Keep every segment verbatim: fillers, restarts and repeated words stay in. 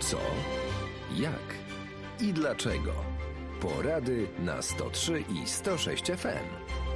Co, jak i dlaczego. Porady na sto trzy i sto sześć F M.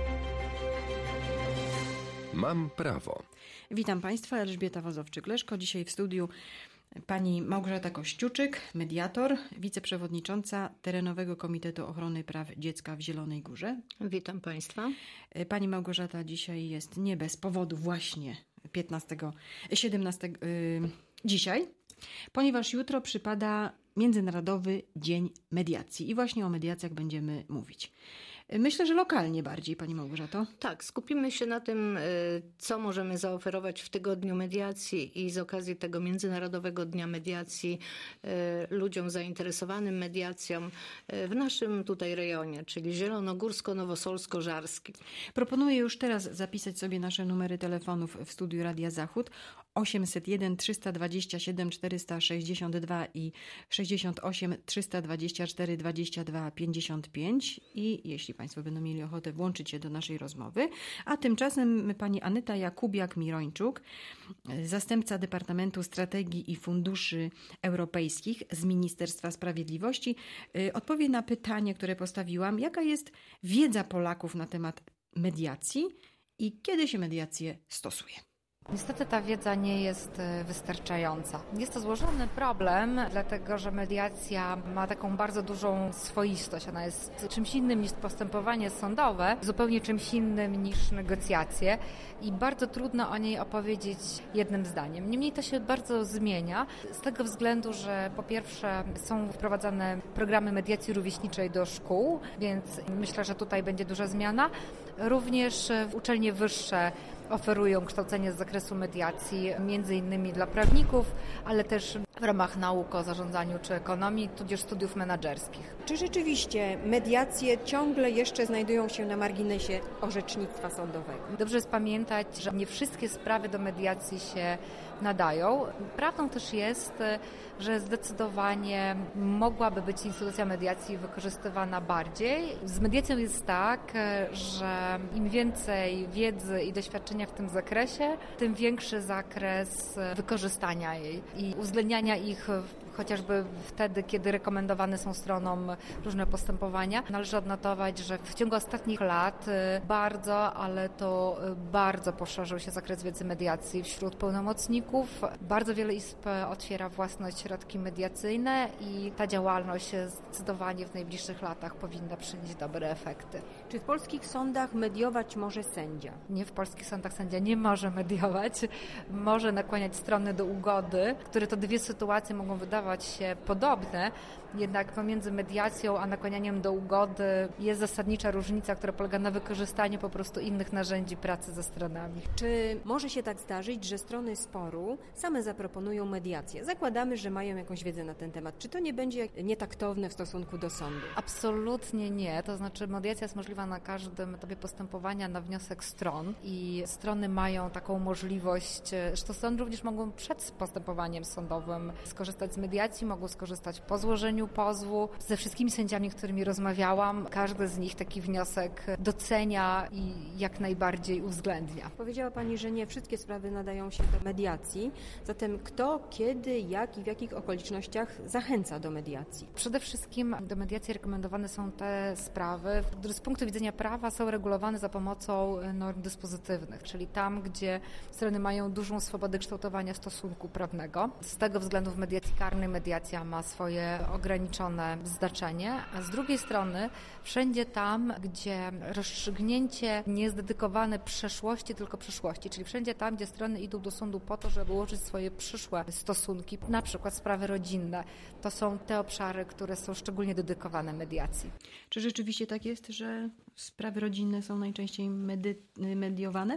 Mam prawo. Witam Państwa, Elżbieta Wozowczyk-Leszko. Dzisiaj w studiu pani Małgorzata Kościuczyk, mediator, wiceprzewodnicząca Terenowego Komitetu Ochrony Praw Dziecka w Zielonej Górze. Witam Państwa. Pani Małgorzata dzisiaj jest nie bez powodu właśnie piętnastego, siedemnastego yy, dzisiaj, ponieważ jutro przypada Międzynarodowy Dzień Mediacji i właśnie o mediacjach będziemy mówić. Myślę, że lokalnie bardziej, pani Małgorzato. Tak, skupimy się na tym, co możemy zaoferować w tygodniu mediacji i z okazji tego Międzynarodowego Dnia Mediacji ludziom zainteresowanym mediacją w naszym tutaj rejonie, czyli zielonogórsko-nowosolsko-żarskim. Proponuję już teraz zapisać sobie nasze numery telefonów w studiu Radia Zachód osiemset jeden trzysta dwadzieścia siedem czterysta sześćdziesiąt dwa i sześćdziesiąt osiem trzysta dwadzieścia cztery dwadzieścia dwa pięćdziesiąt pięć i jeśli Państwo będą mieli ochotę włączyć się do naszej rozmowy, a tymczasem pani Anyta Jakubiak-Mirończuk, zastępca Departamentu Strategii i Funduszy Europejskich z Ministerstwa Sprawiedliwości, odpowie na pytanie, które postawiłam. Jaka jest wiedza Polaków na temat mediacji i kiedy się mediację stosuje? Niestety ta wiedza nie jest wystarczająca. Jest to złożony problem, dlatego że mediacja ma taką bardzo dużą swoistość. Ona jest czymś innym niż postępowanie sądowe, zupełnie czymś innym niż negocjacje i bardzo trudno o niej opowiedzieć jednym zdaniem. Niemniej to się bardzo zmienia z tego względu, że po pierwsze są wprowadzane programy mediacji rówieśniczej do szkół, więc myślę, że tutaj będzie duża zmiana. Również uczelnie wyższe oferują kształcenie z zakresu mediacji, między innymi dla prawników, ale też w ramach nauk o zarządzaniu czy ekonomii, tudzież studiów menedżerskich. Czy rzeczywiście mediacje ciągle jeszcze znajdują się na marginesie orzecznictwa sądowego? Dobrze jest pamiętać, że nie wszystkie sprawy do mediacji się nadają. Prawdą też jest, że zdecydowanie mogłaby być instytucja mediacji wykorzystywana bardziej. Z mediacją jest tak, że im więcej wiedzy i doświadczenia w tym zakresie, tym większy zakres wykorzystania jej i uwzględniania ich chociażby wtedy, kiedy rekomendowane są stronom różne postępowania. Należy odnotować, że w ciągu ostatnich lat bardzo, ale to bardzo poszerzył się zakres wiedzy mediacji wśród pełnomocników. Bardzo wiele izb otwiera własne środki mediacyjne i ta działalność zdecydowanie w najbliższych latach powinna przynieść dobre efekty. Czy w polskich sądach mediować może sędzia? Nie, w polskich sądach sędzia nie może mediować. Może nakłaniać strony do ugody, które to dwie sytuacje mogą wydawać się podobne, jednak pomiędzy mediacją a nakłanianiem do ugody jest zasadnicza różnica, która polega na wykorzystaniu po prostu innych narzędzi pracy ze stronami. Czy może się tak zdarzyć, że strony sporu same zaproponują mediację? Zakładamy, że mają jakąś wiedzę na ten temat. Czy to nie będzie nietaktowne w stosunku do sądu? Absolutnie nie. To znaczy mediacja jest możliwa na każdym etapie postępowania na wniosek stron i strony mają taką możliwość, zresztą strony również mogą przed postępowaniem sądowym skorzystać z mediacji, mogą skorzystać po złożeniu pozwu. Ze wszystkimi sędziami, z którymi rozmawiałam, każdy z nich taki wniosek docenia i jak najbardziej uwzględnia. Powiedziała Pani, że nie wszystkie sprawy nadają się do mediacji. Zatem kto, kiedy, jak i w jakich okolicznościach zachęca do mediacji? Przede wszystkim do mediacji rekomendowane są te sprawy, które z punktu widzenia prawa są regulowane za pomocą norm dyspozytywnych, czyli tam, gdzie strony mają dużą swobodę kształtowania stosunku prawnego. Z tego względu w mediacji karnej mediacja ma swoje ograniczone znaczenie, a z drugiej strony wszędzie tam, gdzie rozstrzygnięcie nie jest dedykowane przeszłości, tylko przyszłości, czyli wszędzie tam, gdzie strony idą do sądu po to, żeby ułożyć swoje przyszłe stosunki, na przykład sprawy rodzinne, to są te obszary, które są szczególnie dedykowane mediacji. Czy rzeczywiście tak jest, że sprawy rodzinne są najczęściej medy- mediowane?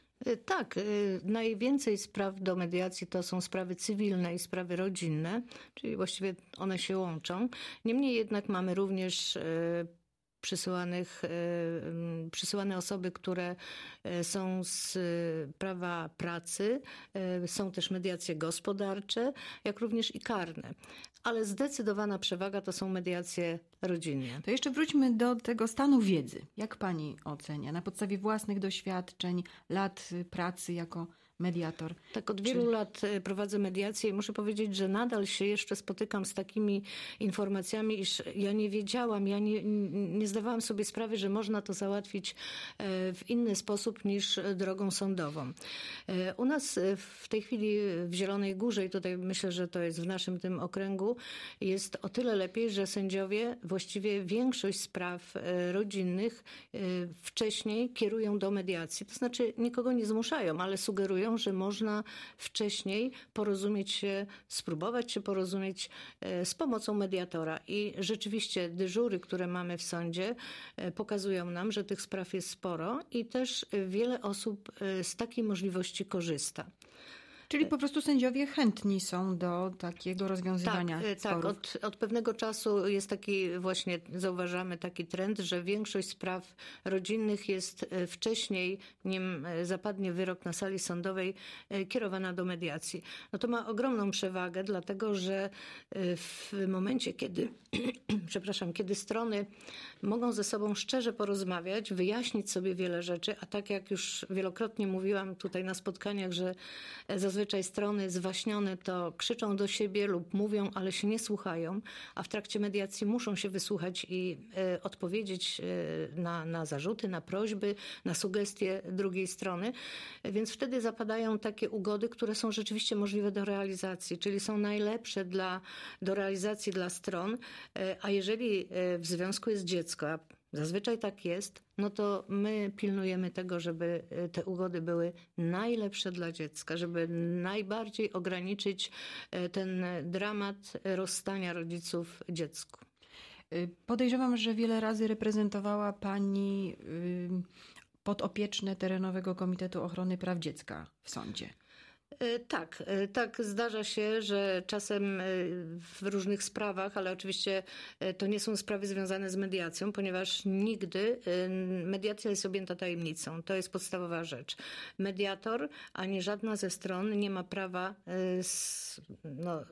Tak, najwięcej spraw do mediacji to są sprawy cywilne i sprawy rodzinne, czyli właściwie one się łączą. Niemniej jednak mamy również przysyłanych, przysyłane osoby, które są z prawa pracy, są też mediacje gospodarcze, jak również i karne. Ale zdecydowana przewaga to są mediacje rodzinne. To jeszcze wróćmy do tego stanu wiedzy. Jak pani ocenia na podstawie własnych doświadczeń, lat pracy jako mediator. Tak, od wielu Czy... lat prowadzę mediację i muszę powiedzieć, że nadal się jeszcze spotykam z takimi informacjami, iż ja nie wiedziałam, ja nie, nie zdawałam sobie sprawy, że można to załatwić w inny sposób niż drogą sądową. U nas w tej chwili w Zielonej Górze, i tutaj myślę, że to jest w naszym tym okręgu, jest o tyle lepiej, że sędziowie właściwie większość spraw rodzinnych wcześniej kierują do mediacji. To znaczy nikogo nie zmuszają, ale sugerują, że można wcześniej porozumieć się, spróbować się porozumieć z pomocą mediatora. I rzeczywiście dyżury, które mamy w sądzie, pokazują nam, że tych spraw jest sporo i też wiele osób z takiej możliwości korzysta. Czyli po prostu sędziowie chętni są do takiego rozwiązywania tak, sporów. Tak, od, od pewnego czasu jest taki właśnie, zauważamy taki trend, że większość spraw rodzinnych jest wcześniej, nim zapadnie wyrok na sali sądowej, kierowana do mediacji. No to ma ogromną przewagę, dlatego że w momencie, kiedy, przepraszam, kiedy strony mogą ze sobą szczerze porozmawiać, wyjaśnić sobie wiele rzeczy, a tak jak już wielokrotnie mówiłam tutaj na spotkaniach, że zazwyczaj strony zwaśnione to krzyczą do siebie lub mówią, ale się nie słuchają, a w trakcie mediacji muszą się wysłuchać i e, odpowiedzieć e, na, na zarzuty, na prośby, na sugestie drugiej strony. Więc wtedy zapadają takie ugody, które są rzeczywiście możliwe do realizacji, czyli są najlepsze dla, do realizacji dla stron, e, a jeżeli e, w związku jest dziecko, a zazwyczaj tak jest, no to my pilnujemy tego, żeby te ugody były najlepsze dla dziecka, żeby najbardziej ograniczyć ten dramat rozstania rodziców dziecku. Podejrzewam, że wiele razy reprezentowała Pani podopieczne Terenowego Komitetu Ochrony Praw Dziecka w sądzie. Tak, tak zdarza się, że czasem w różnych sprawach, ale oczywiście to nie są sprawy związane z mediacją, ponieważ nigdy mediacja jest objęta tajemnicą. To jest podstawowa rzecz. Mediator ani żadna ze stron nie ma prawa no,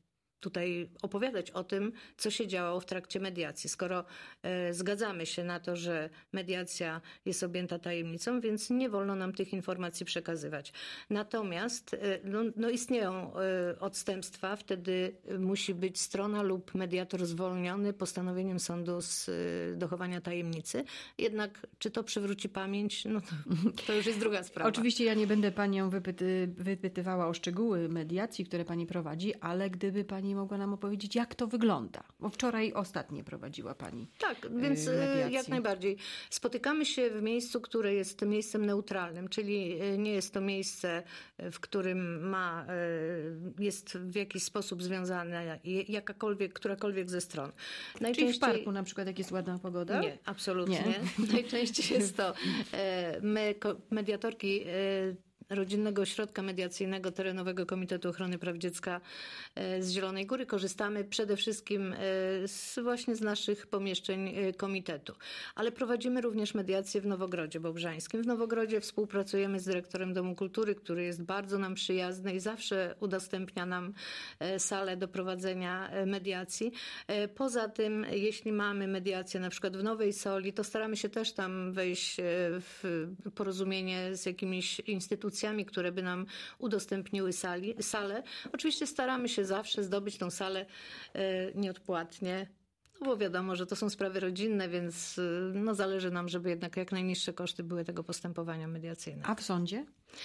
tutaj opowiadać o tym, co się działo w trakcie mediacji. Skoro e, zgadzamy się na to, że mediacja jest objęta tajemnicą, więc nie wolno nam tych informacji przekazywać. Natomiast e, no, no istnieją e, odstępstwa, wtedy musi być strona lub mediator zwolniony postanowieniem sądu z e, dochowania tajemnicy. Jednak czy to przywróci pamięć, no to, to już jest druga sprawa. Oczywiście ja nie będę Panią wypyty, wypytywała o szczegóły mediacji, które Pani prowadzi, ale gdyby Pani mogła nam opowiedzieć, jak to wygląda? Bo wczoraj ostatnio prowadziła Pani Tak, więc mediację. Jak najbardziej. Spotykamy się w miejscu, które jest miejscem neutralnym, czyli nie jest to miejsce, w którym ma, jest w jakiś sposób związane jakakolwiek, którakolwiek ze stron. Najczęściej... Czyli w parku na przykład, jak jest ładna pogoda? Nie, absolutnie. Nie. Najczęściej jest to my, mediatorki Rodzinnego Ośrodka Mediacyjnego Terenowego Komitetu Ochrony Praw Dziecka z Zielonej Góry korzystamy przede wszystkim z, właśnie z naszych pomieszczeń komitetu. Ale prowadzimy również mediację w Nowogrodzie Bobrzańskim. W Nowogrodzie współpracujemy z dyrektorem Domu Kultury, który jest bardzo nam przyjazny i zawsze udostępnia nam salę do prowadzenia mediacji. Poza tym, jeśli mamy mediację na przykład w Nowej Soli, to staramy się też tam wejść w porozumienie z jakimiś instytucjami, które by nam udostępniły sali, salę. Oczywiście staramy się zawsze zdobyć tą salę e, nieodpłatnie, no bo wiadomo, że to są sprawy rodzinne, więc no, zależy nam, żeby jednak jak najniższe koszty były tego postępowania mediacyjnego. A w sądzie?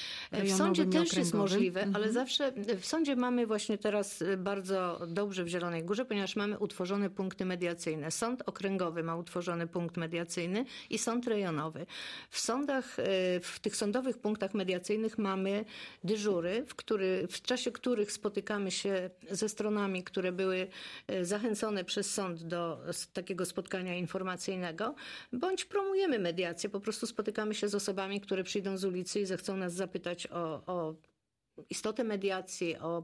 W sądzie też jest możliwe, mhm. ale zawsze w sądzie mamy właśnie teraz bardzo dobrze w Zielonej Górze, ponieważ mamy utworzone punkty mediacyjne. Sąd okręgowy ma utworzony punkt mediacyjny i sąd rejonowy. W sądach, w tych sądowych punktach mediacyjnych mamy dyżury, w, który, w czasie których spotykamy się ze stronami, które były zachęcone przez sąd do takiego spotkania informacyjnego, bądź promujemy mediację. Po prostu spotykamy się z osobami, które przyjdą z ulicy i zechcą nas zapytać o, o istotę mediacji, o,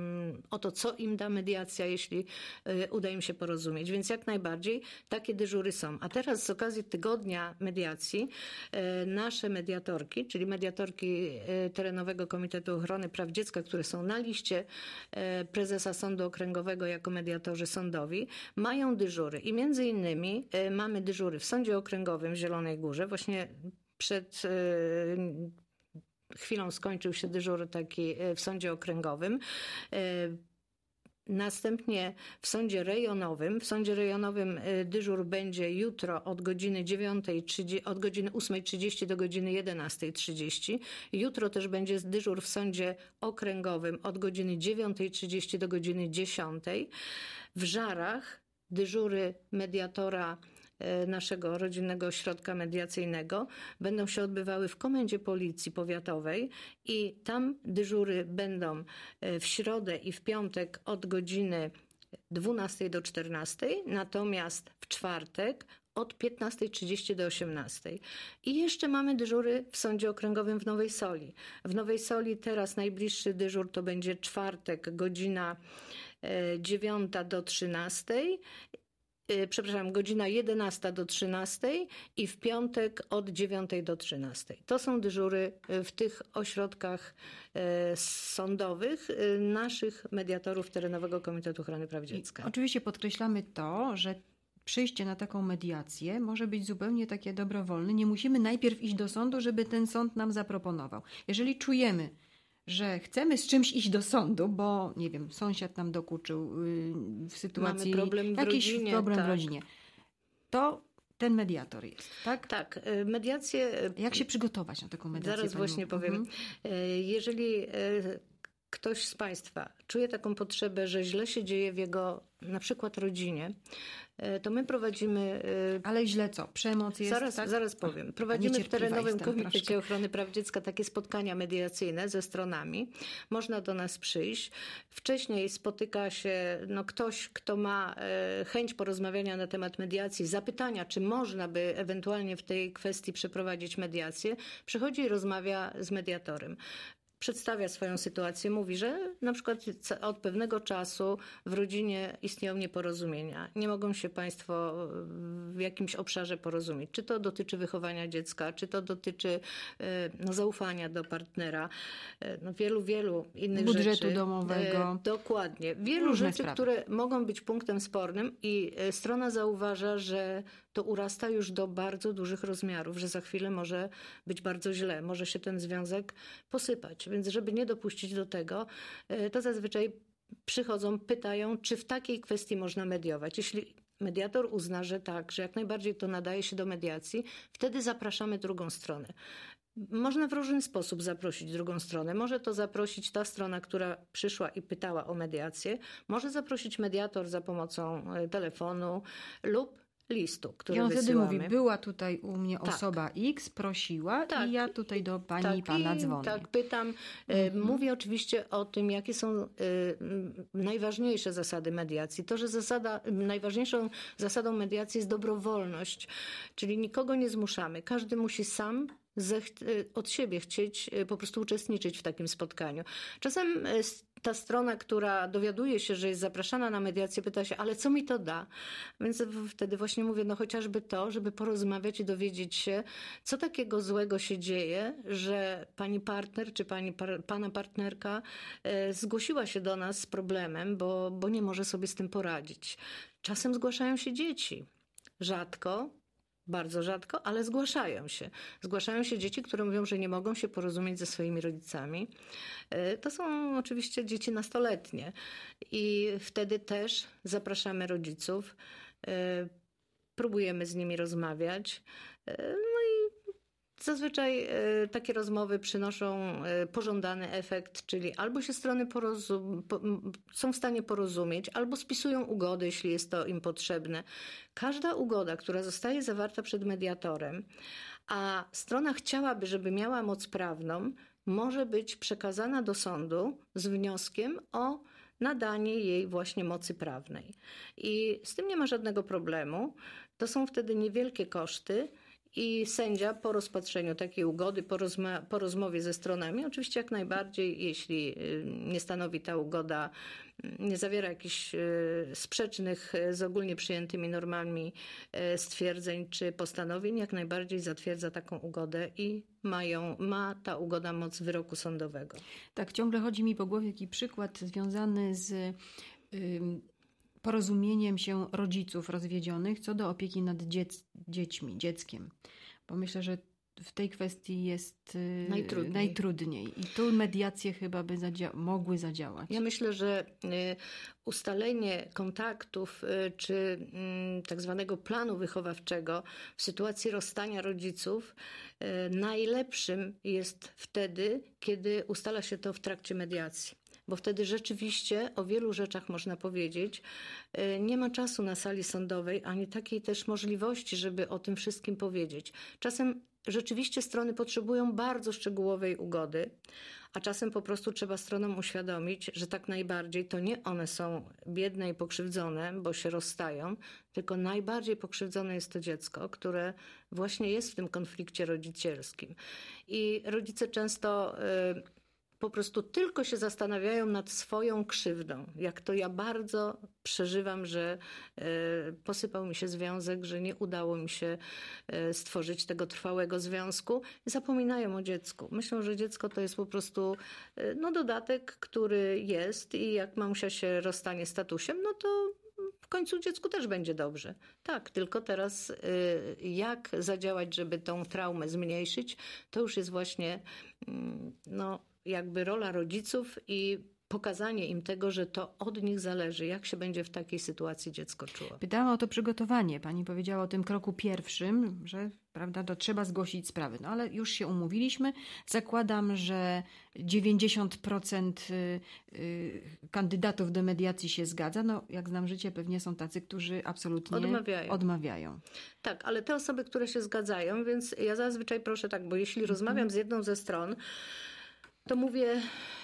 o to, co im da mediacja, jeśli uda im się porozumieć. Więc jak najbardziej takie dyżury są. A teraz z okazji Tygodnia Mediacji nasze mediatorki, czyli mediatorki Terenowego Komitetu Ochrony Praw Dziecka, które są na liście prezesa Sądu Okręgowego jako mediatorzy sądowi, mają dyżury. I między innymi mamy dyżury w Sądzie Okręgowym w Zielonej Górze. Właśnie przed chwilą skończył się dyżur taki w sądzie okręgowym. Następnie w sądzie rejonowym. W sądzie rejonowym dyżur będzie jutro od godziny dziewiątej, od godziny ósmej trzydzieści do godziny jedenastej trzydzieści. Jutro też będzie dyżur w sądzie okręgowym od godziny dziewiątej trzydzieści do godziny dziesiątej. W Żarach dyżury mediatora naszego rodzinnego ośrodka mediacyjnego będą się odbywały w Komendzie Policji Powiatowej i tam dyżury będą w środę i w piątek od godziny dwunastej do czternastej, natomiast w czwartek od piętnastej trzydzieści do osiemnastej. I jeszcze mamy dyżury w Sądzie Okręgowym w Nowej Soli. W Nowej Soli teraz najbliższy dyżur to będzie czwartek, godzina dziewiąta do trzynastej. Przepraszam, godzina jedenasta do trzynastej i w piątek od dziewiątej do trzynastej. To są dyżury w tych ośrodkach sądowych naszych mediatorów Terenowego Komitetu Ochrony Praw Dziecka. I oczywiście podkreślamy to, że przyjście na taką mediację może być zupełnie takie dobrowolne. Nie musimy najpierw iść do sądu, żeby ten sąd nam zaproponował. Jeżeli czujemy, że chcemy z czymś iść do sądu, bo nie wiem, sąsiad nam dokuczył w sytuacji, mamy problem w jakiś rodzinie, problem tak. w rodzinie, to ten mediator jest, tak? Tak, mediacje... Jak się przygotować na taką mediację? Zaraz właśnie powiem. Mhm. Jeżeli ktoś z Państwa czuje taką potrzebę, że źle się dzieje w jego na przykład rodzinie, to my prowadzimy... Ale źle co? Przemoc jest? Zaraz, tak? zaraz powiem. Prowadzimy w Terenowym Komitecie Ochrony Praw Dziecka takie spotkania mediacyjne ze stronami. Można do nas przyjść. Wcześniej spotyka się no, ktoś, kto ma chęć porozmawiania na temat mediacji, zapytania, czy można by ewentualnie w tej kwestii przeprowadzić mediację. Przychodzi i rozmawia z mediatorem. Przedstawia swoją sytuację, mówi, że na przykład od pewnego czasu w rodzinie istnieją nieporozumienia. Nie mogą się Państwo w jakimś obszarze porozumieć. Czy to dotyczy wychowania dziecka, czy to dotyczy no, zaufania do partnera, no, wielu, wielu innych budżetu rzeczy. Budżetu domowego. Dokładnie. Wielu Różne rzeczy, sprawy. które mogą być punktem spornym i strona zauważa, że to urasta już do bardzo dużych rozmiarów, że za chwilę może być bardzo źle, może się ten związek posypać. Więc żeby nie dopuścić do tego, to zazwyczaj przychodzą, pytają, czy w takiej kwestii można mediować. Jeśli mediator uzna, że tak, że jak najbardziej to nadaje się do mediacji, wtedy zapraszamy drugą stronę. Można w różny sposób zaprosić drugą stronę. Może to zaprosić ta strona, która przyszła i pytała o mediację. Może zaprosić mediator za pomocą telefonu lub listu, który I on wtedy wysyłamy. mówi, była tutaj u mnie tak. osoba X, prosiła tak. i ja tutaj do pani tak, i pana i, dzwonię. Tak, pytam. Mhm. Mówię oczywiście o tym, jakie są y, najważniejsze zasady mediacji. To, że zasada, najważniejszą zasadą mediacji jest dobrowolność, czyli nikogo nie zmuszamy. Każdy musi sam od siebie chcieć po prostu uczestniczyć w takim spotkaniu. Czasem ta strona, która dowiaduje się, że jest zapraszana na mediację, pyta się, ale co mi to da? Więc wtedy właśnie mówię, no chociażby to, żeby porozmawiać i dowiedzieć się, co takiego złego się dzieje, że pani partner czy pani, pana partnerka zgłosiła się do nas z problemem, bo, bo nie może sobie z tym poradzić. Czasem zgłaszają się dzieci. Rzadko, bardzo rzadko, ale zgłaszają się. Zgłaszają się dzieci, które mówią, że nie mogą się porozumieć ze swoimi rodzicami. To są oczywiście dzieci nastoletnie i wtedy też zapraszamy rodziców, próbujemy z nimi rozmawiać. No i zazwyczaj takie rozmowy przynoszą pożądany efekt, czyli albo się strony porozum- po, są w stanie porozumieć, albo spisują ugody, jeśli jest to im potrzebne. Każda ugoda, która zostaje zawarta przed mediatorem, a strona chciałaby, żeby miała moc prawną, może być przekazana do sądu z wnioskiem o nadanie jej właśnie mocy prawnej. I z tym nie ma żadnego problemu. To są wtedy niewielkie koszty, i sędzia po rozpatrzeniu takiej ugody, po, rozma- po rozmowie ze stronami, oczywiście jak najbardziej, jeśli nie stanowi ta ugoda, nie zawiera jakichś sprzecznych z ogólnie przyjętymi normami stwierdzeń czy postanowień, jak najbardziej zatwierdza taką ugodę i mają, ma ta ugoda moc wyroku sądowego. Tak, ciągle chodzi mi po głowie taki przykład związany z y, porozumieniem się rodziców rozwiedzionych co do opieki nad dziec- dziećmi, dzieckiem. Bo myślę, że w tej kwestii jest najtrudniej. najtrudniej. I tu mediacje chyba by zadzia- mogły zadziałać. Ja myślę, że ustalenie kontaktów czy tak zwanego planu wychowawczego w sytuacji rozstania rodziców najlepszym jest wtedy, kiedy ustala się to w trakcie mediacji. Bo wtedy rzeczywiście o wielu rzeczach można powiedzieć. Nie ma czasu na sali sądowej, ani takiej też możliwości, żeby o tym wszystkim powiedzieć. Czasem rzeczywiście strony potrzebują bardzo szczegółowej ugody, a czasem po prostu trzeba stronom uświadomić, że tak najbardziej to nie one są biedne i pokrzywdzone, bo się rozstają, tylko najbardziej pokrzywdzone jest to dziecko, które właśnie jest w tym konflikcie rodzicielskim. I rodzice często y, po prostu tylko się zastanawiają nad swoją krzywdą. Jak to ja bardzo przeżywam, że y, posypał mi się związek, że nie udało mi się y, stworzyć tego trwałego związku. Zapominają o dziecku. Myślą, że dziecko to jest po prostu y, no, dodatek, który jest i jak mamusia się rozstanie z tatusiem, no to w końcu dziecku też będzie dobrze. Tak, tylko teraz y, jak zadziałać, żeby tą traumę zmniejszyć, to już jest właśnie y, no, jakby rola rodziców i pokazanie im tego, że to od nich zależy, jak się będzie w takiej sytuacji dziecko czuło. Pytałam o to przygotowanie. Pani powiedziała o tym kroku pierwszym, że prawda, to trzeba zgłosić sprawy. No ale już się umówiliśmy. Zakładam, że dziewięćdziesiąt procent kandydatów do mediacji się zgadza. No jak znam życie, pewnie są tacy, którzy absolutnie odmawiają. odmawiają. Tak, ale te osoby, które się zgadzają, więc ja zazwyczaj proszę tak, bo jeśli mhm. rozmawiam z jedną ze stron, to mówię,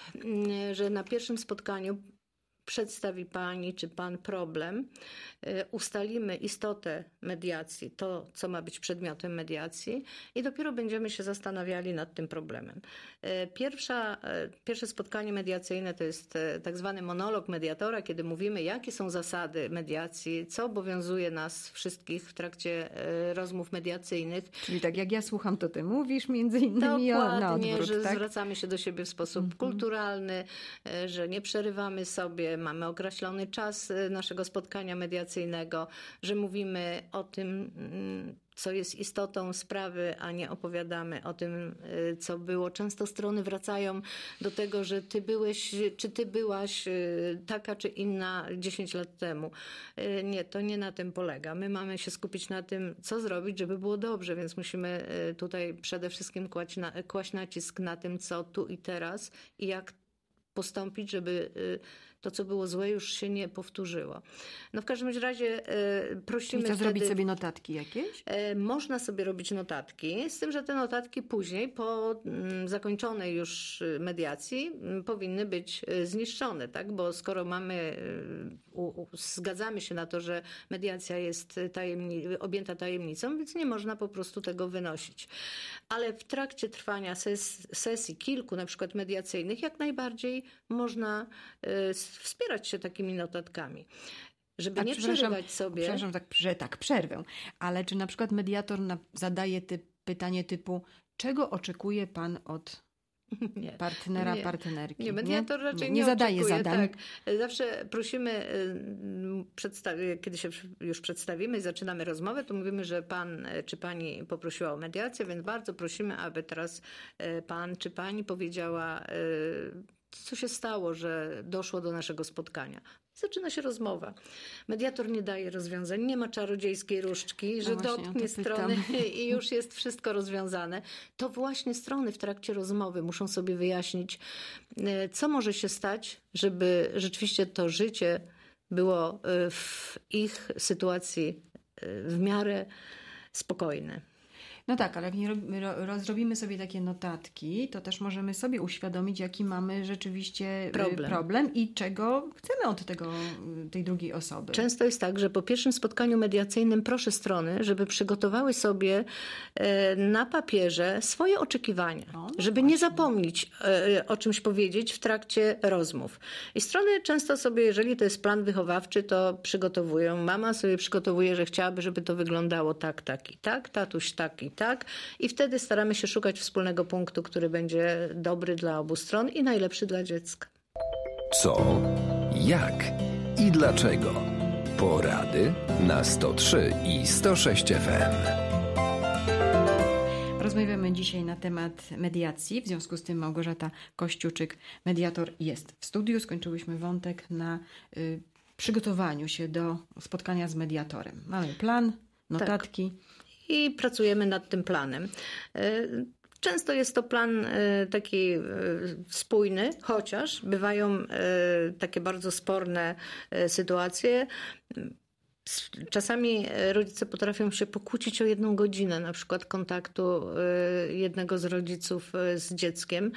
że na pierwszym spotkaniu przedstawi pani czy pan problem, ustalimy istotę mediacji, to co ma być przedmiotem mediacji i dopiero będziemy się zastanawiali nad tym problemem. Pierwsza, pierwsze spotkanie mediacyjne to jest tak zwany monolog mediatora, kiedy mówimy, jakie są zasady mediacji, co obowiązuje nas wszystkich w trakcie rozmów mediacyjnych. Czyli tak jak ja słucham, to ty mówisz między innymi Dokładnie, na odwrót, że tak? zwracamy się do siebie w sposób mm-hmm. kulturalny, że nie przerywamy sobie, mamy określony czas naszego spotkania mediacyjnego, że mówimy o tym, co jest istotą sprawy, a nie opowiadamy o tym, co było. Często strony wracają do tego, że ty byłeś, czy ty byłaś taka czy inna dziesięć lat temu. Nie, to nie na tym polega. My mamy się skupić na tym, co zrobić, żeby było dobrze, więc musimy tutaj przede wszystkim kłaść, na, kłaść nacisk na tym, co tu i teraz i jak postąpić, żeby to, co było złe, już się nie powtórzyło. No w każdym razie e, prosimy Czyli co, wtedy, zrobić sobie notatki jakieś? E, można sobie robić notatki, z tym, że te notatki później, po m, zakończonej już mediacji, m, powinny być zniszczone, tak? Bo skoro mamy, u, u, zgadzamy się na to, że mediacja jest tajemni- objęta tajemnicą, więc nie można po prostu tego wynosić. Ale w trakcie trwania ses- sesji kilku, na przykład mediacyjnych, jak najbardziej można e, wspierać się takimi notatkami, żeby A nie przerywać sobie. Przepraszam, tak, że tak, przerwę. Ale czy na przykład mediator na, zadaje ty, pytanie typu, czego oczekuje pan od nie, partnera, nie, partnerki? Nie, mediator nie? raczej nie, nie, nie zadaje oczekuje, zadań. Tak. Zawsze prosimy, przedstawi- kiedy się już przedstawimy i zaczynamy rozmowę, to mówimy, że pan czy pani poprosiła o mediację, więc bardzo prosimy, aby teraz pan czy pani powiedziała, co się stało, że doszło do naszego spotkania. Zaczyna się rozmowa. Mediator nie daje rozwiązań, nie ma czarodziejskiej różdżki, że no właśnie, dotknie strony i już jest wszystko rozwiązane. To właśnie strony w trakcie rozmowy muszą sobie wyjaśnić, co może się stać, żeby rzeczywiście to życie było w ich sytuacji w miarę spokojne. No tak, ale jak nie rozrobimy sobie takie notatki, to też możemy sobie uświadomić, jaki mamy rzeczywiście problem, problem i czego chcemy od tego, tej drugiej osoby. Często jest tak, że po pierwszym spotkaniu mediacyjnym proszę strony, żeby przygotowały sobie na papierze swoje oczekiwania, o, no żeby właśnie. nie zapomnieć o czymś powiedzieć w trakcie rozmów. I strony często sobie, jeżeli to jest plan wychowawczy, to przygotowują. Mama sobie przygotowuje, że chciałaby, żeby to wyglądało tak, tak i tak, tatuś tak i tak. I wtedy staramy się szukać wspólnego punktu, który będzie dobry dla obu stron i najlepszy dla dziecka. Co, jak i dlaczego? Porady na sto trzy i sto sześć F M. Rozmawiamy dzisiaj na temat mediacji. W związku z tym Małgorzata Kościuczyk, mediator, jest w studiu. Skończyłyśmy wątek na y, przygotowaniu się do spotkania z mediatorem. Mamy plan, notatki. Tak. I pracujemy nad tym planem. Często jest to plan taki spójny, chociaż bywają takie bardzo sporne sytuacje. Czasami rodzice potrafią się pokłócić o jedną godzinę, na przykład kontaktu jednego z rodziców z dzieckiem.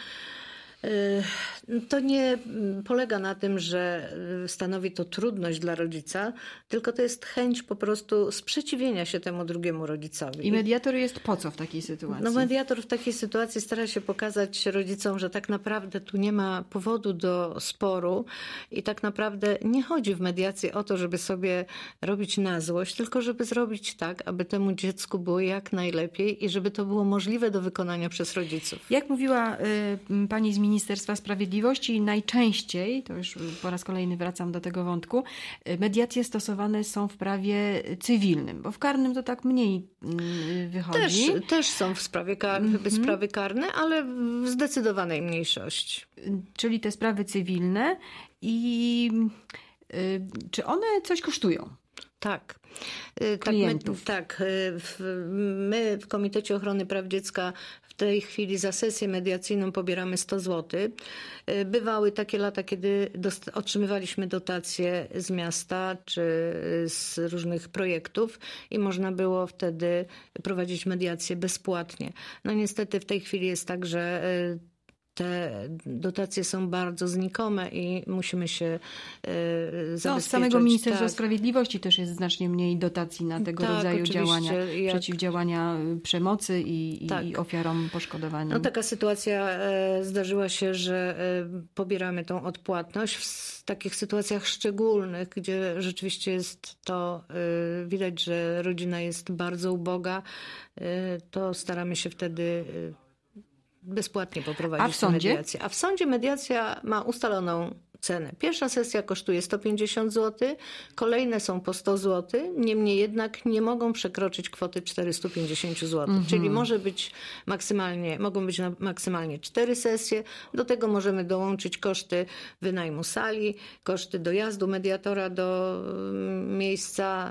To nie polega na tym, że stanowi to trudność dla rodzica, tylko to jest chęć po prostu sprzeciwienia się temu drugiemu rodzicowi. I mediator jest po co w takiej sytuacji? No mediator w takiej sytuacji stara się pokazać rodzicom, że tak naprawdę tu nie ma powodu do sporu i tak naprawdę nie chodzi w mediacji o to, żeby sobie robić na złość, tylko żeby zrobić tak, aby temu dziecku było jak najlepiej i żeby to było możliwe do wykonania przez rodziców. Jak mówiła y, pani z Ministerstwa Sprawiedliwości, najczęściej, to już po raz kolejny wracam do tego wątku, mediacje stosowane są w prawie cywilnym, bo w karnym to tak mniej wychodzi. Też, też są w sprawie kar- mm-hmm. sprawy karne, ale w zdecydowanej mniejszości. Czyli te sprawy cywilne i y, czy one coś kosztują? Tak. Klientów. Tak, my, my w Komitecie Ochrony Praw Dziecka w tej chwili za sesję mediacyjną pobieramy sto złotych. Bywały takie lata, kiedy dost- otrzymywaliśmy dotacje z miasta czy z różnych projektów i można było wtedy prowadzić mediację bezpłatnie. No niestety w tej chwili jest tak, że te dotacje są bardzo znikome i musimy się e, zabezpieczać. No, z samego Ministerstwa tak. Sprawiedliwości też jest znacznie mniej dotacji na tego tak, rodzaju działania, jak... przeciwdziałania przemocy i, tak. i ofiarom poszkodowanym. No, taka sytuacja e, zdarzyła się, że e, pobieramy tą odpłatność w takich sytuacjach szczególnych, gdzie rzeczywiście jest to, e, widać, że rodzina jest bardzo uboga, e, to staramy się wtedy e, bezpłatnie poprowadzić A w sądzie? mediację. A w sądzie mediacja ma ustaloną cenę. Pierwsza sesja kosztuje sto pięćdziesiąt złotych, kolejne są po sto złotych, niemniej jednak nie mogą przekroczyć kwoty czterysta pięćdziesiąt złotych, mm-hmm. czyli może być maksymalnie, mogą być na maksymalnie cztery sesje. Do tego możemy dołączyć koszty wynajmu sali, koszty dojazdu mediatora do miejsca,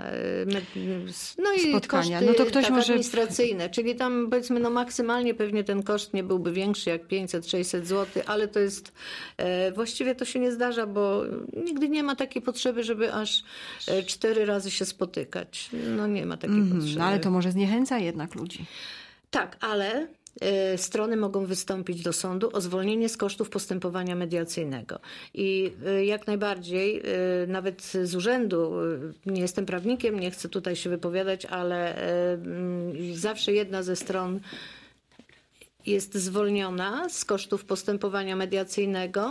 no i spotkania. koszty no to ktoś tak, może... administracyjne, czyli tam powiedzmy no maksymalnie pewnie ten koszt nie byłby większy jak pięćset sześćset złotych, ale to jest e, właściwie to się nie zdarza, bo nigdy nie ma takiej potrzeby, żeby aż cztery razy się spotykać. No nie ma takiej mm, potrzeby. No ale to może zniechęca jednak ludzi. Tak, ale y, strony mogą wystąpić do sądu o zwolnienie z kosztów postępowania mediacyjnego. I y, jak najbardziej, y, nawet z urzędu, y, nie jestem prawnikiem, nie chcę tutaj się wypowiadać, ale y, zawsze jedna ze stron jest zwolniona z kosztów postępowania mediacyjnego.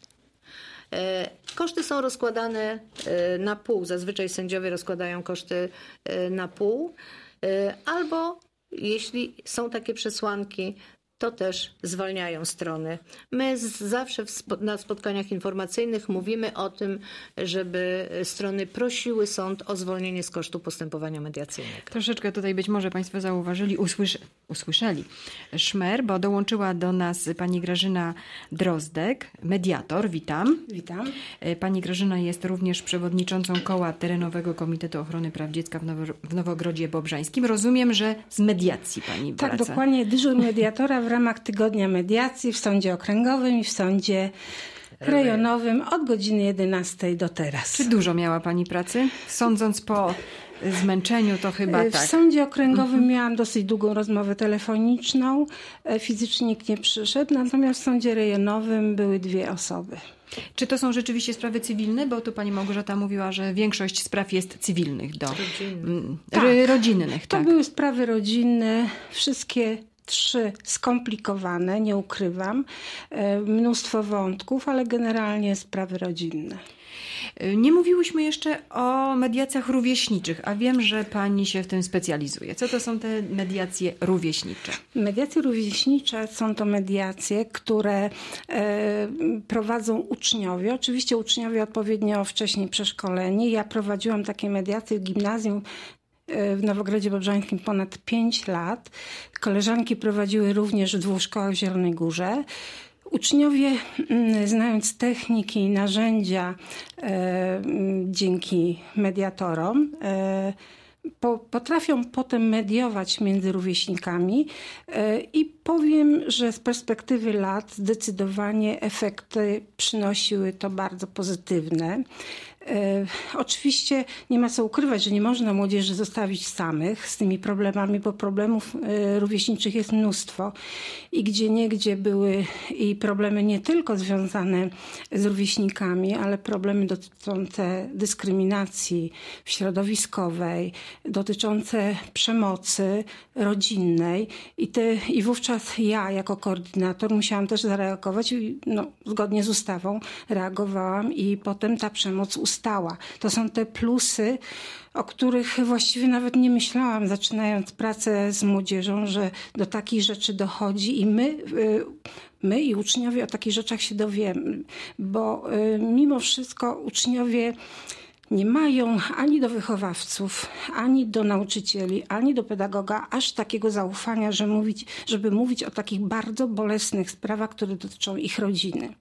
Koszty są rozkładane na pół. Zazwyczaj sędziowie rozkładają koszty na pół. Albo jeśli są takie przesłanki, to też zwalniają strony. My zawsze na spotkaniach informacyjnych mówimy o tym, żeby strony prosiły sąd o zwolnienie z kosztu postępowania mediacyjnego. Troszeczkę tutaj być może Państwo zauważyli, usłyszy, usłyszeli szmer, bo dołączyła do nas pani Grażyna Drozdek, mediator. Witam. Witam. Pani Grażyna jest również przewodniczącą Koła Terenowego Komitetu Ochrony Praw Dziecka w, Nowo, w Nowogrodzie Bobrzańskim. Rozumiem, że z mediacji pani Tak, wraca. dokładnie. Dyżur mediatora w ramach tygodnia mediacji w sądzie okręgowym i w sądzie rejonowym od godziny jedenastej do teraz. Czy dużo miała pani pracy? Sądząc po zmęczeniu, to chyba w tak. W sądzie okręgowym mhm. miałam dosyć długą rozmowę telefoniczną. Fizycznie nikt nie przyszedł, natomiast w sądzie rejonowym były dwie osoby. Czy to są rzeczywiście sprawy cywilne? Bo tu pani Małgorzata mówiła, że większość spraw jest cywilnych, do rodzinnych. Tak. rodzinnych. To tak. były sprawy rodzinne, wszystkie trzy skomplikowane, nie ukrywam. Mnóstwo wątków, ale generalnie sprawy rodzinne. Nie mówiłyśmy jeszcze o mediacjach rówieśniczych, a wiem, że pani się w tym specjalizuje. Co to są te mediacje rówieśnicze? Mediacje rówieśnicze są to mediacje, które e, prowadzą uczniowie. Oczywiście uczniowie odpowiednio wcześniej przeszkoleni. Ja prowadziłam takie mediacje w gimnazjum w Nowogrodzie Bobrzańskim ponad pięć lat. Koleżanki prowadziły również w dwóch szkołach w Zielonej Górze. Uczniowie, znając techniki i narzędzia e, dzięki mediatorom, e, po, potrafią potem mediować między rówieśnikami e, i powiem, że z perspektywy lat zdecydowanie efekty przynosiły to bardzo pozytywne. E, oczywiście nie ma co ukrywać, że nie można młodzieży zostawić samych z tymi problemami, bo problemów e, rówieśniczych jest mnóstwo i gdzieniegdzie były i problemy nie tylko związane z rówieśnikami, ale problemy dotyczące dyskryminacji środowiskowej, dotyczące przemocy rodzinnej i, te, i wówczas ja jako koordynator musiałam też zareagować i no, zgodnie z ustawą reagowałam i potem ta przemoc ustała. To są te plusy, o których właściwie nawet nie myślałam, zaczynając pracę z młodzieżą, że do takich rzeczy dochodzi i my, my i uczniowie o takich rzeczach się dowiemy, bo mimo wszystko uczniowie nie mają ani do wychowawców, ani do nauczycieli, ani do pedagoga aż takiego zaufania, że mówić, żeby mówić o takich bardzo bolesnych sprawach, które dotyczą ich rodziny.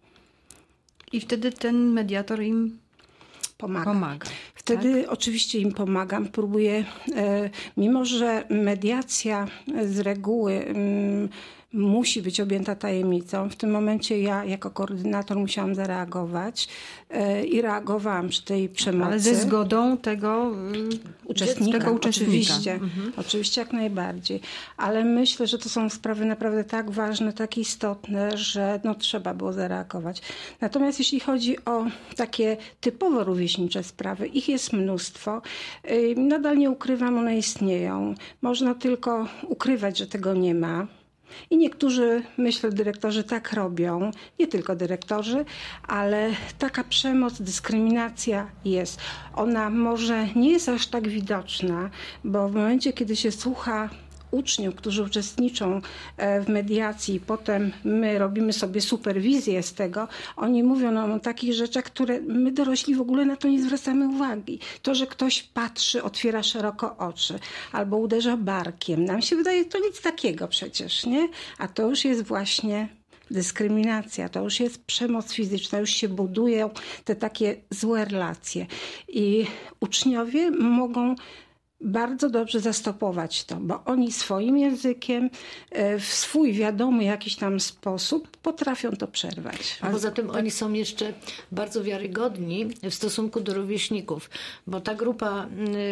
I wtedy ten mediator im Pomaga. pomaga. Wtedy tak? oczywiście im pomagam, próbuję, e, mimo że mediacja z reguły m, musi być objęta tajemnicą. W tym momencie ja jako koordynator musiałam zareagować e, i reagowałam przy tej przemocy. Ale ze zgodą tego uczestnika. Tego uczestnika. Oczywiście, mhm. oczywiście jak najbardziej. Ale myślę, że to są sprawy naprawdę tak ważne, tak istotne, że no, trzeba było zareagować. Natomiast jeśli chodzi o takie typowo rówieśnicze sprawy, ich jest mnóstwo. Yy, nadal nie ukrywam, one istnieją. Można tylko ukrywać, że tego nie ma. I niektórzy, myślę, dyrektorzy tak robią, nie tylko dyrektorzy, ale taka przemoc, dyskryminacja jest. Ona może nie jest aż tak widoczna, bo w momencie, kiedy się słucha uczniów, którzy uczestniczą w mediacji, potem my robimy sobie superwizję z tego, oni mówią nam o takich rzeczach, które my dorośli w ogóle na to nie zwracamy uwagi. To, że ktoś patrzy, otwiera szeroko oczy albo uderza barkiem. Nam się wydaje, to nic takiego przecież, nie? A to już jest właśnie dyskryminacja, to już jest przemoc fizyczna, już się budują te takie złe relacje. I uczniowie mogą bardzo dobrze zastopować to, bo oni swoim językiem, w swój wiadomy jakiś tam sposób potrafią to przerwać. A poza tym oni są jeszcze bardzo wiarygodni w stosunku do rówieśników, bo ta grupa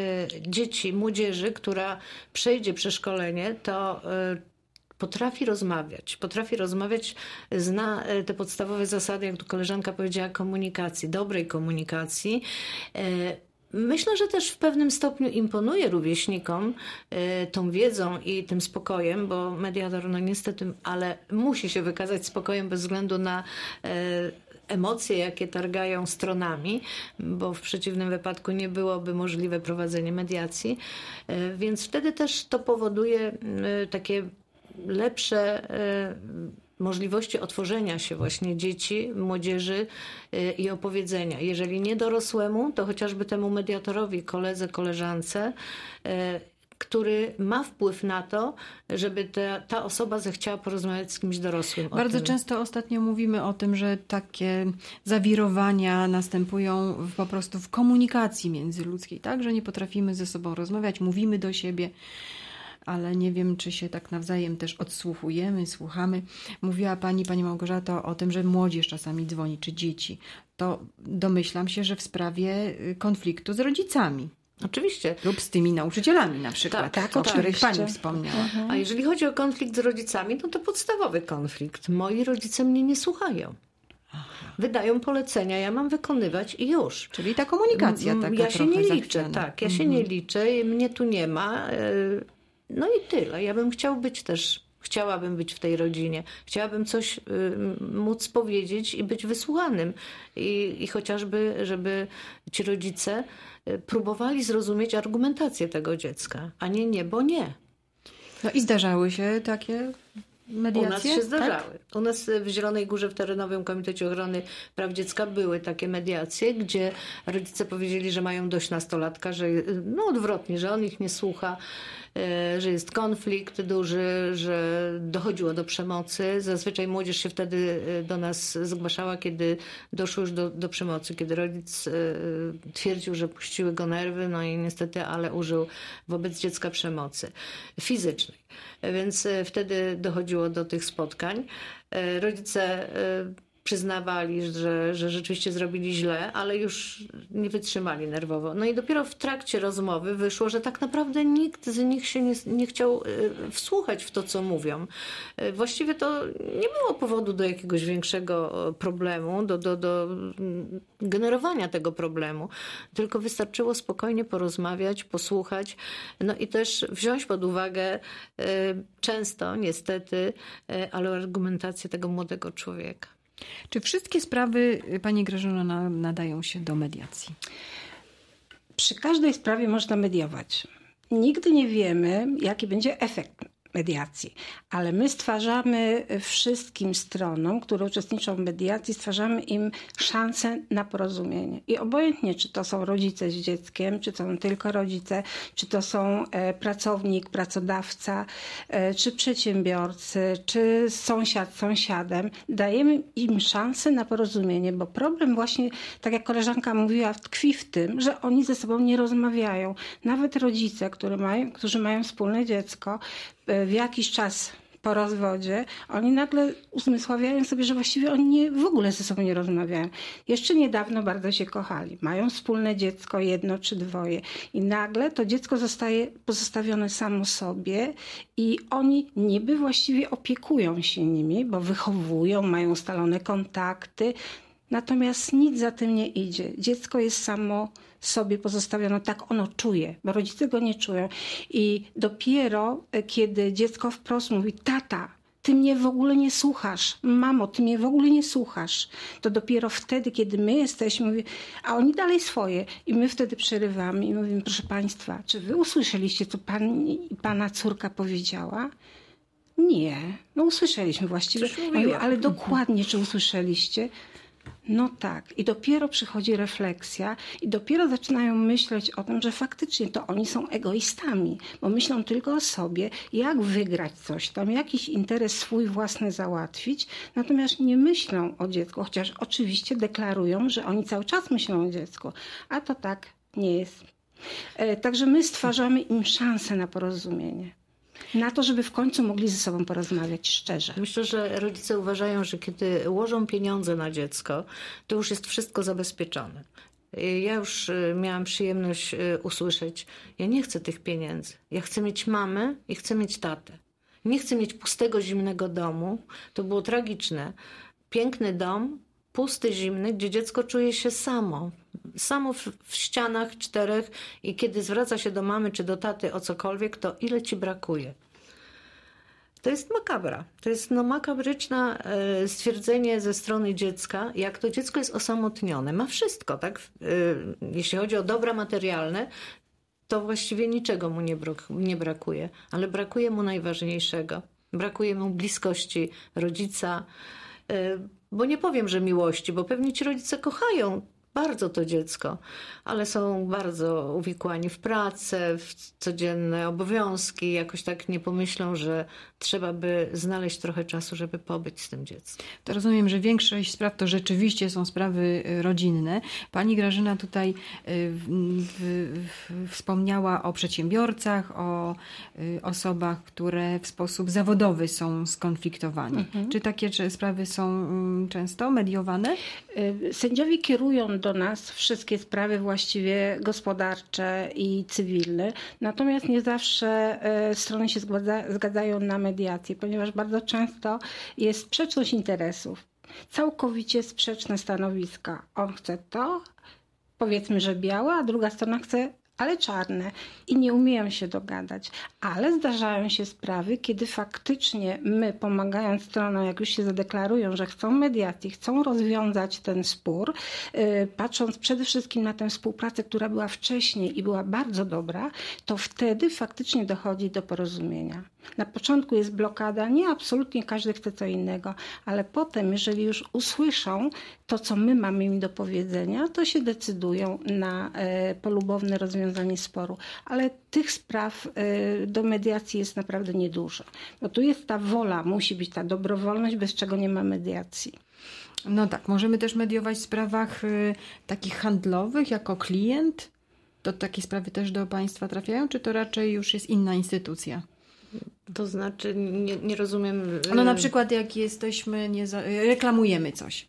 y, dzieci, młodzieży, która przejdzie przeszkolenie, to y, potrafi rozmawiać, potrafi rozmawiać, zna te podstawowe zasady, jak tu koleżanka powiedziała, komunikacji, dobrej komunikacji. Y, Myślę, że też w pewnym stopniu imponuje rówieśnikom y, tą wiedzą i tym spokojem, bo mediator, no niestety, ale musi się wykazać spokojem bez względu na y, emocje, jakie targają stronami, bo w przeciwnym wypadku nie byłoby możliwe prowadzenie mediacji. Y, więc wtedy też to powoduje y, takie lepsze y, możliwości otworzenia się właśnie dzieci, młodzieży i opowiedzenia. Jeżeli nie dorosłemu, to chociażby temu mediatorowi, koledze, koleżance, który ma wpływ na to, żeby ta, ta osoba zechciała porozmawiać z kimś dorosłym. Bardzo tym. często ostatnio mówimy o tym, że takie zawirowania następują w, po prostu w komunikacji międzyludzkiej, tak? Że nie potrafimy ze sobą rozmawiać, mówimy do siebie, ale nie wiem, czy się tak nawzajem też odsłuchujemy, słuchamy. Mówiła Pani, Pani Małgorzato, o tym, że młodzież czasami dzwoni, czy dzieci. To domyślam się, że w sprawie konfliktu z rodzicami. Oczywiście. Lub z tymi nauczycielami na przykład, tak, o tak, których oczywiście. Pani wspomniała. Mhm. A jeżeli chodzi o konflikt z rodzicami, no to podstawowy konflikt. Moi rodzice mnie nie słuchają. Aha. Wydają polecenia, ja mam wykonywać i już. Czyli ta komunikacja taka Ja się nie liczę, zachwiana. tak. Ja mhm. się nie liczę, mnie tu nie ma. No i tyle. Ja bym chciał być też, chciałabym być w tej rodzinie. Chciałabym coś y, móc powiedzieć i być wysłuchanym. I, I chociażby, żeby ci rodzice próbowali zrozumieć argumentację tego dziecka, a nie nie, bo nie. No i zdarzały się takie mediacje? U nas się zdarzały. Tak? U nas w Zielonej Górze w Terenowym Komitecie Ochrony Praw Dziecka były takie mediacje, gdzie rodzice powiedzieli, że mają dość nastolatka, że no odwrotnie, że on ich nie słucha, że jest konflikt duży, że dochodziło do przemocy. Zazwyczaj młodzież się wtedy do nas zgłaszała, kiedy doszło już do, do przemocy, kiedy rodzic twierdził, że puściły go nerwy, no i niestety, ale użył wobec dziecka przemocy fizycznej. Więc wtedy dochodziło do tych spotkań. Rodzice przyznawali, że, że rzeczywiście zrobili źle, ale już nie wytrzymali nerwowo. No i dopiero w trakcie rozmowy wyszło, że tak naprawdę nikt z nich się nie, nie chciał wsłuchać w to, co mówią. Właściwie to nie było powodu do jakiegoś większego problemu, do, do, do generowania tego problemu, tylko wystarczyło spokojnie porozmawiać, posłuchać, no i też wziąć pod uwagę często, niestety, ale argumentację tego młodego człowieka. Czy wszystkie sprawy, pani Grażyno, nadają się do mediacji? Przy każdej sprawie można mediować. Nigdy nie wiemy, jaki będzie efekt mediacji, ale my stwarzamy wszystkim stronom, które uczestniczą w mediacji, stwarzamy im szansę na porozumienie. I obojętnie, czy to są rodzice z dzieckiem, czy to są tylko rodzice, czy to są pracownik, pracodawca, czy przedsiębiorcy, czy sąsiad z sąsiadem, dajemy im szansę na porozumienie, bo problem właśnie, tak jak koleżanka mówiła, tkwi w tym, że oni ze sobą nie rozmawiają. Nawet rodzice, którzy mają, którzy mają wspólne dziecko, w jakiś czas po rozwodzie, oni nagle uzmysławiają sobie, że właściwie oni nie, w ogóle ze sobą nie rozmawiają. Jeszcze niedawno bardzo się kochali. Mają wspólne dziecko, jedno czy dwoje. I nagle to dziecko zostaje pozostawione samo sobie i oni niby właściwie opiekują się nimi, bo wychowują, mają ustalone kontakty. Natomiast nic za tym nie idzie. Dziecko jest samo sobie pozostawione, tak ono czuje, bo rodzice go nie czują. I dopiero kiedy dziecko wprost mówi: tata, ty mnie w ogóle nie słuchasz, mamo, ty mnie w ogóle nie słuchasz, to dopiero wtedy, kiedy my jesteśmy, mówi, a oni dalej swoje. I my wtedy przerywamy i mówimy: proszę państwa, czy wy usłyszeliście, co pan, pana córka powiedziała? Nie, no usłyszeliśmy właściwie. Mówię, ale dokładnie, czy usłyszeliście? No tak. I dopiero przychodzi refleksja i dopiero zaczynają myśleć o tym, że faktycznie to oni są egoistami, bo myślą tylko o sobie, jak wygrać coś tam, jakiś interes swój własny załatwić, natomiast nie myślą o dziecku, chociaż oczywiście deklarują, że oni cały czas myślą o dziecku, a to tak nie jest. Także my stwarzamy im szansę na porozumienie. Na to, żeby w końcu mogli ze sobą porozmawiać szczerze. Myślę, że rodzice uważają, że kiedy łożą pieniądze na dziecko, to już jest wszystko zabezpieczone. Ja już miałam przyjemność usłyszeć: ja nie chcę tych pieniędzy. Ja chcę mieć mamę i chcę mieć tatę. Nie chcę mieć pustego, zimnego domu. To było tragiczne. Piękny dom, pusty, zimny, gdzie dziecko czuje się samo. Samo w, w ścianach czterech i kiedy zwraca się do mamy czy do taty o cokolwiek, to ile ci brakuje? To jest makabra. To jest no, makabryczne e, stwierdzenie ze strony dziecka, jak to dziecko jest osamotnione. Ma wszystko, tak? E, jeśli chodzi o dobra materialne, to właściwie niczego mu nie, brak, nie brakuje, ale brakuje mu najważniejszego. Brakuje mu bliskości rodzica, e, bo nie powiem, że miłości, bo pewnie ci rodzice kochają bardzo to dziecko, ale są bardzo uwikłani w pracę, w codzienne obowiązki. Jakoś tak nie pomyślą, że trzeba by znaleźć trochę czasu, żeby pobyć z tym dzieckiem. To rozumiem, że większość spraw to rzeczywiście są sprawy rodzinne. Pani Grażyna tutaj w, w, w, wspomniała o przedsiębiorcach, o osobach, które w sposób zawodowy są skonfliktowani. Mhm. Czy takie czy sprawy są często mediowane? Sędziowie kierują do nas wszystkie sprawy właściwie gospodarcze i cywilne, natomiast nie zawsze strony się zgadza, zgadzają na mediację, ponieważ bardzo często jest sprzeczność interesów. Całkowicie sprzeczne stanowiska. On chce to, powiedzmy, że białe, a druga strona chce ale czarne i nie umieją się dogadać. Ale zdarzają się sprawy, kiedy faktycznie my, pomagając stronom, jak już się zadeklarują, że chcą mediacji, chcą rozwiązać ten spór, yy, patrząc przede wszystkim na tę współpracę, która była wcześniej i była bardzo dobra, to wtedy faktycznie dochodzi do porozumienia. Na początku jest blokada, nie, absolutnie każdy chce co innego, ale potem, jeżeli już usłyszą to, co my mamy im do powiedzenia, to się decydują na e, polubowne rozwiązanie sporu. Ale tych spraw e, do mediacji jest naprawdę niedużo. Bo tu jest ta wola, musi być ta dobrowolność, bez czego nie ma mediacji. No tak, możemy też mediować w sprawach y, takich handlowych, jako klient? To takie sprawy też do Państwa trafiają, czy to raczej już jest inna instytucja? To znaczy, nie, nie rozumiem... No na przykład jak jesteśmy, nie za, reklamujemy coś,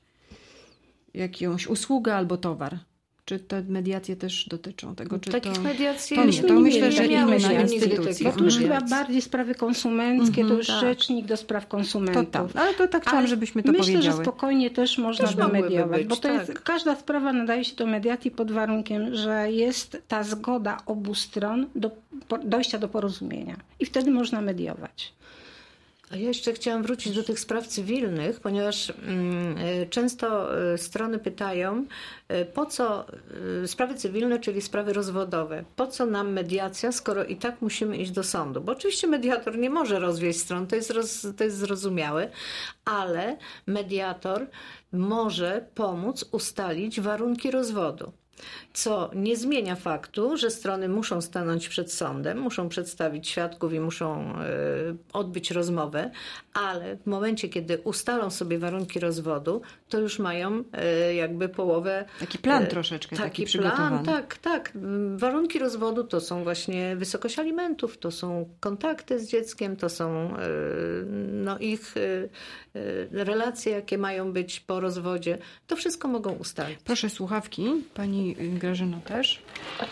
jakąś usługę albo towar. Czy te mediacje też dotyczą tego? Czy Takich to, mediacji to, nie, to nie myślę, mieli, że nie inna miałyśmy instytucja. Bo tu już mediacji. chyba bardziej sprawy konsumenckie, Mhm, to już tak. rzecznik do spraw konsumentów. To tam. Ale to tak chciałam, Ale żebyśmy to myślę, powiedziały. że spokojnie też można Też by mogłyby mediować, być, bo to tak. jest, każda sprawa nadaje się do mediacji pod warunkiem, że jest ta zgoda obu stron do po, dojścia do porozumienia. I wtedy można mediować. A ja jeszcze chciałam wrócić do tych spraw cywilnych, ponieważ mm, często y, strony pytają, y, po co y, sprawy cywilne, czyli sprawy rozwodowe, po co nam mediacja, skoro i tak musimy iść do sądu? Bo oczywiście mediator nie może rozwieść stron, to jest, roz, to jest zrozumiałe, ale mediator może pomóc ustalić warunki rozwodu. Co nie zmienia faktu, że strony muszą stanąć przed sądem, muszą przedstawić świadków i muszą y, odbyć rozmowę, ale w momencie, kiedy ustalą sobie warunki rozwodu, to już mają y, jakby połowę... Taki plan y, troszeczkę, taki, taki przygotowany. plan, tak, tak. Warunki rozwodu to są właśnie wysokość alimentów, to są kontakty z dzieckiem, to są y, no, ich y, y, relacje, jakie mają być po rozwodzie. To wszystko mogą ustalić. Proszę słuchawki, pani Grażyno też.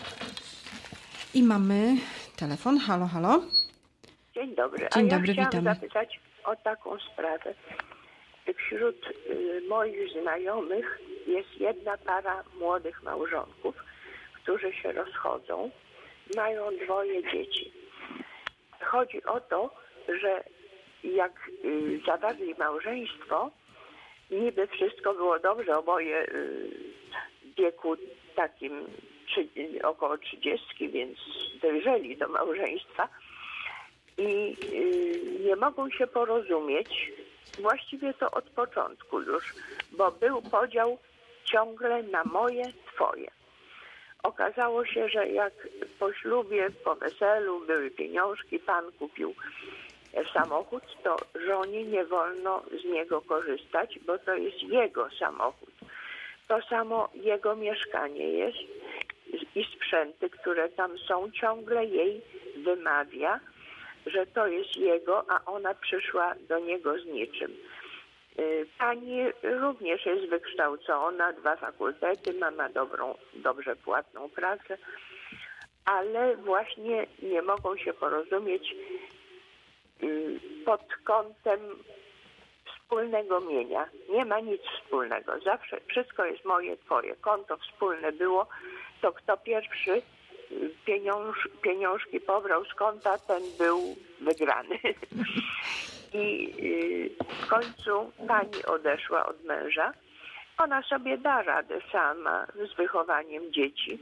I mamy telefon. Halo, halo. Dzień dobry. Dzień A ja dobry, chciałam witamy. zapytać o taką sprawę. Wśród y, moich znajomych jest jedna para młodych małżonków, którzy się rozchodzą, mają dwoje dzieci. Chodzi o to, że jak y, zawarli małżeństwo, niby wszystko było dobrze, oboje y, w wieku takim trzy, około trzydziestki, więc dojrzeli do małżeństwa i y, nie mogą się porozumieć. Właściwie to od początku już, bo był podział ciągle na moje, twoje. Okazało się, że jak po ślubie, po weselu były pieniążki, pan kupił samochód, to żonie nie wolno z niego korzystać, bo to jest jego samochód. To samo jego mieszkanie jest i sprzęty, które tam są, ciągle jej wymawia, że to jest jego, a ona przyszła do niego z niczym. Pani również jest wykształcona, dwa fakultety, ma, ma dobrą, dobrze płatną pracę, ale właśnie nie mogą się porozumieć pod kątem wspólnego mienia. Nie ma nic wspólnego. Zawsze wszystko jest moje, twoje. Konto wspólne było, to kto pierwszy pieniąż, pieniążki pobrał z konta, ten był wygrany. I w końcu pani odeszła od męża. Ona sobie da radę sama z wychowaniem dzieci,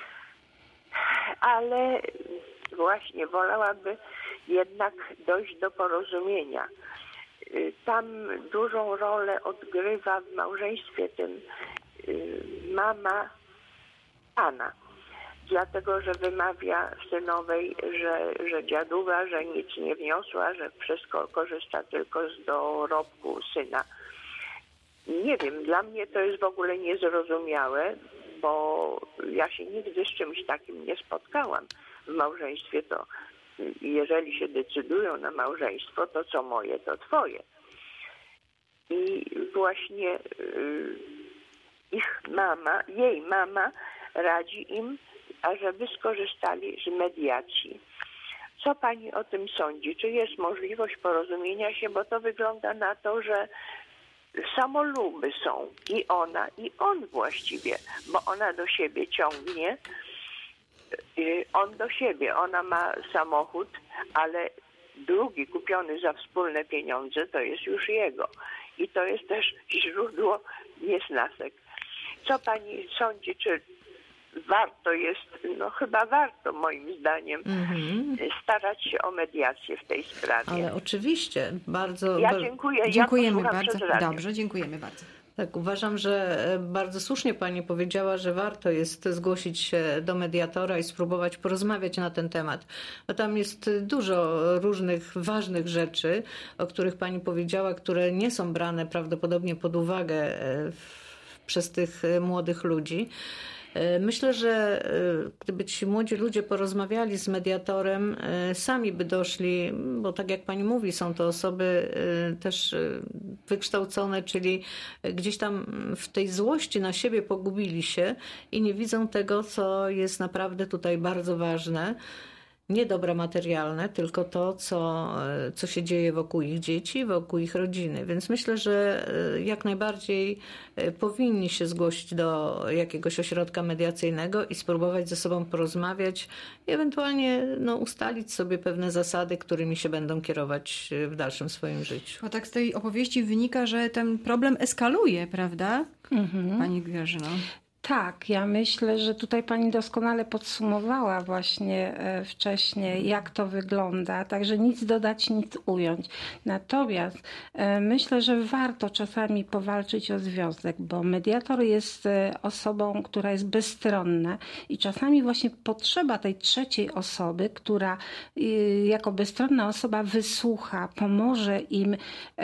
ale właśnie wolałaby jednak dojść do porozumienia. Tam dużą rolę odgrywa w małżeństwie tym mama pana. Dlatego, że wymawia synowej, że, że dziaduwa, że nic nie wniosła, że wszystko korzysta tylko z dorobku syna. Nie wiem, dla mnie to jest w ogóle niezrozumiałe, bo ja się nigdy z czymś takim nie spotkałam. W małżeństwie to, jeżeli się decydują na małżeństwo, to co moje, to twoje. I właśnie y, ich mama, jej mama radzi im, ażeby skorzystali z mediacji. Co pani o tym sądzi? Czy jest możliwość porozumienia się? Bo to wygląda na to, że samoluby są i ona, i on właściwie, bo ona do siebie ciągnie on do siebie, ona ma samochód, ale drugi kupiony za wspólne pieniądze to jest już jego. I to jest też źródło niesnasek. Co pani sądzi, czy warto jest, no chyba warto moim zdaniem, mm-hmm. starać się o mediację w tej sprawie. Ale oczywiście, bardzo... Ja dziękuję. Dziękujemy ja bardzo. Dobrze, dziękujemy bardzo. Tak, uważam, że bardzo słusznie pani powiedziała, że warto jest zgłosić się do mediatora i spróbować porozmawiać na ten temat. Bo tam jest dużo różnych ważnych rzeczy, o których pani powiedziała, które nie są brane prawdopodobnie pod uwagę przez tych młodych ludzi. Myślę, że gdyby ci młodzi ludzie porozmawiali z mediatorem, sami by doszli, bo tak jak pani mówi, są to osoby też wykształcone, czyli gdzieś tam w tej złości na siebie pogubili się i nie widzą tego, co jest naprawdę tutaj bardzo ważne. Nie dobra materialne, tylko to, co, co się dzieje wokół ich dzieci, wokół ich rodziny. Więc myślę, że jak najbardziej powinni się zgłosić do jakiegoś ośrodka mediacyjnego i spróbować ze sobą porozmawiać i ewentualnie no, ustalić sobie pewne zasady, którymi się będą kierować w dalszym swoim życiu. Bo tak z tej opowieści wynika, że ten problem eskaluje, prawda? Mhm. Pani Grażyno. Tak, ja myślę, że tutaj pani doskonale podsumowała właśnie wcześniej, jak to wygląda, także nic dodać, nic ująć. Natomiast myślę, że warto czasami powalczyć o związek, bo mediator jest osobą, która jest bezstronna i czasami właśnie potrzeba tej trzeciej osoby, która jako bezstronna osoba wysłucha, pomoże im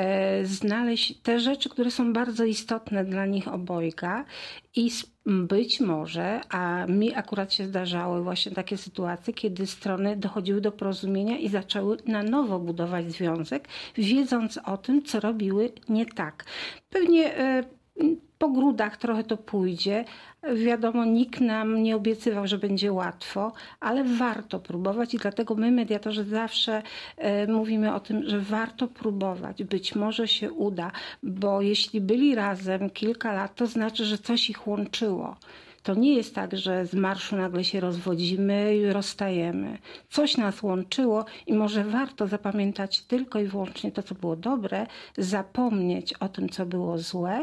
znaleźć te rzeczy, które są bardzo istotne dla nich obojga i być może, a mi akurat się zdarzały właśnie takie sytuacje, kiedy strony dochodziły do porozumienia i zaczęły na nowo budować związek, wiedząc o tym, co robiły nie tak. Pewnie po grudach trochę to pójdzie. Wiadomo, nikt nam nie obiecywał, że będzie łatwo, ale warto próbować i dlatego my, mediatorzy, zawsze e, mówimy o tym, że warto próbować. Być może się uda, bo jeśli byli razem kilka lat, to znaczy, że coś ich łączyło. To nie jest tak, że z marszu nagle się rozwodzimy i rozstajemy. Coś nas łączyło i może warto zapamiętać tylko i wyłącznie to, co było dobre, zapomnieć o tym, co było złe,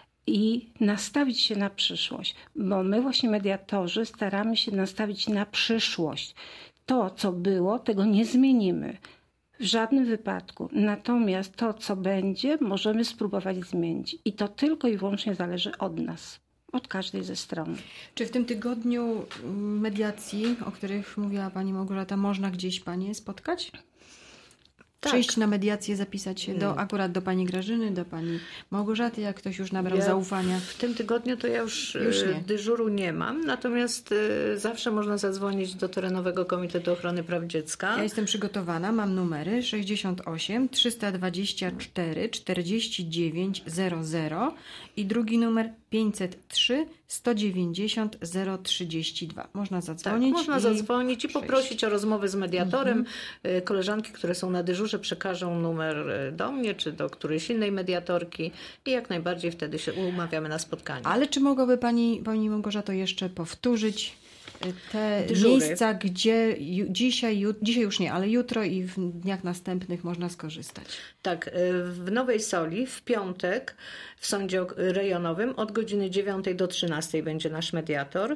i nastawić się na przyszłość, bo my właśnie mediatorzy staramy się nastawić na przyszłość. To, co było, tego nie zmienimy w żadnym wypadku. Natomiast to, co będzie, możemy spróbować zmienić. I to tylko i wyłącznie zależy od nas, od każdej ze stron. Czy w tym tygodniu mediacji, o których mówiła pani Małgorzata, można gdzieś panie spotkać? Tak. Przyjść na mediację, zapisać się do, akurat do pani Grażyny, do pani Małgorzaty, jak ktoś już nabrał ja zaufania. W tym tygodniu to ja już, już nie. dyżuru nie mam, natomiast y, zawsze można zadzwonić do Terenowego Komitetu Ochrony Praw Dziecka. Ja jestem przygotowana, mam numery sześćdziesiąt osiem trzysta dwadzieścia cztery czterdzieści dziewięć zero zero i drugi numer pięćset trzy sto dziewięćdziesiąt zero trzydzieści dwa. Można zadzwonić. Tak, można i zadzwonić i przejść. poprosić o rozmowę z mediatorem. Mm-hmm. Koleżanki, które są na dyżurze, przekażą numer do mnie czy do którejś innej mediatorki i jak najbardziej wtedy się umawiamy na spotkanie. Ale czy mogłaby pani, pani Małgorzato jeszcze powtórzyć te dyżury, miejsca, gdzie ju, dzisiaj, ju, dzisiaj już nie, ale jutro i w dniach następnych można skorzystać? Tak, w Nowej Soli w piątek w sądzie rejonowym od godziny dziewiątej do trzynastej będzie nasz mediator.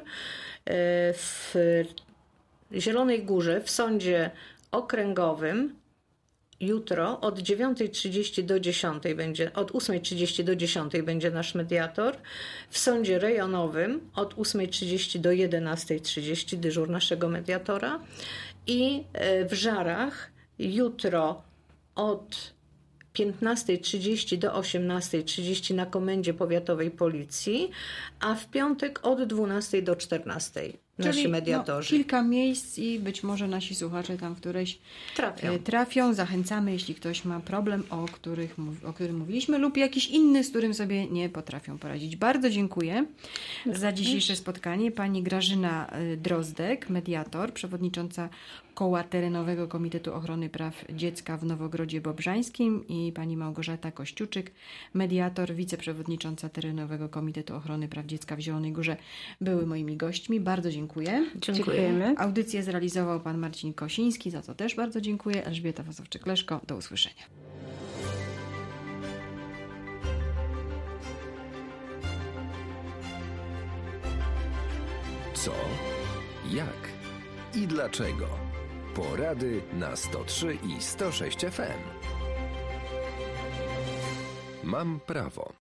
W Zielonej Górze w sądzie okręgowym jutro od dziewiątej trzydzieści do dziesiątej będzie, od ósmej trzydzieści do dziesiątej będzie nasz mediator. W sądzie rejonowym od ósmej trzydzieści do jedenastej trzydzieści dyżur naszego mediatora. I w Żarach jutro od piętnastej trzydzieści do osiemnastej trzydzieści na Komendzie Powiatowej Policji, a w piątek od dwunastej do czternastej. Nasi Czyli mediatorzy. No, kilka miejsc i być może nasi słuchacze tam w któreś trafią. trafią. Zachęcamy, jeśli ktoś ma problem, o, których, o którym mówiliśmy, lub jakiś inny, z którym sobie nie potrafią poradzić. Bardzo dziękuję za dzisiejsze spotkanie. Pani Grażyna Drozdek, mediator, przewodnicząca Koła Terenowego Komitetu Ochrony Praw Dziecka w Nowogrodzie Bobrzańskim i pani Małgorzata Kościuczyk, mediator, wiceprzewodnicząca Terenowego Komitetu Ochrony Praw Dziecka w Zielonej Górze, były moimi gośćmi. Bardzo dziękuję. dziękuję. Dziękujemy. Audycję zrealizował pan Marcin Kosiński, za co też bardzo dziękuję. Elżbieta Wasowczyk-Leszko, do usłyszenia. Co, jak i dlaczego? Porady na sto trzy i sto sześć F M. Mam prawo.